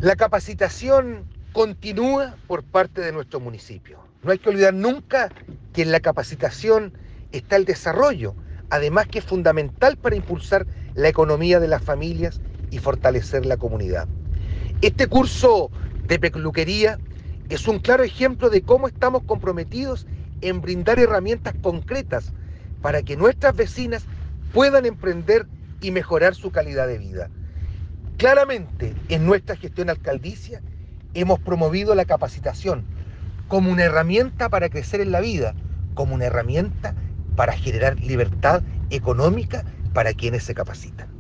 La capacitación continúa por parte de nuestro municipio. No hay que olvidar nunca que en la capacitación está el desarrollo, además que es fundamental para impulsar la economía de las familias y fortalecer la comunidad. Este curso de peluquería es un claro ejemplo de cómo estamos comprometidos en brindar herramientas concretas para que nuestras vecinas puedan emprender y mejorar su calidad de vida. Claramente, en nuestra gestión alcaldicia hemos promovido la capacitación como una herramienta para crecer en la vida, como una herramienta para generar libertad económica para quienes se capacitan.